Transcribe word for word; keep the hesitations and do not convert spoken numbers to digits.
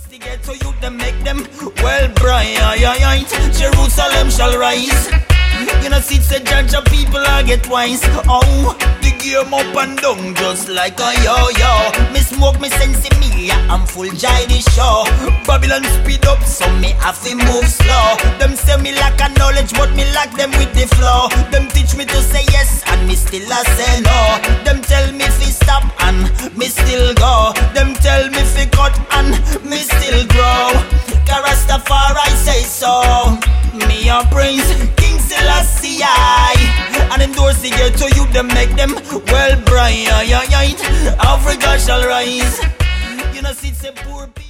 the ghetto youth, them make them well bright. Jerusalem shall rise. You know, see, the judge of people I get wise. Oh, the game up and down just like a yo-yo. Me smoke, me sense in me, I'm full jai the show. Babylon speed up, so me have to move slow. Them say me lack a knowledge, but me lack them with the flow. Them teach me to say yes, and me still a say no. Them tell me fi stop, and me still go. Them tell me fi cut, and me still grow. Rastafari say so. Me a praise King Selassie, and endorse the ghetto youth, them make them well bright. Africa shall rise. You know, see, it's a poor people.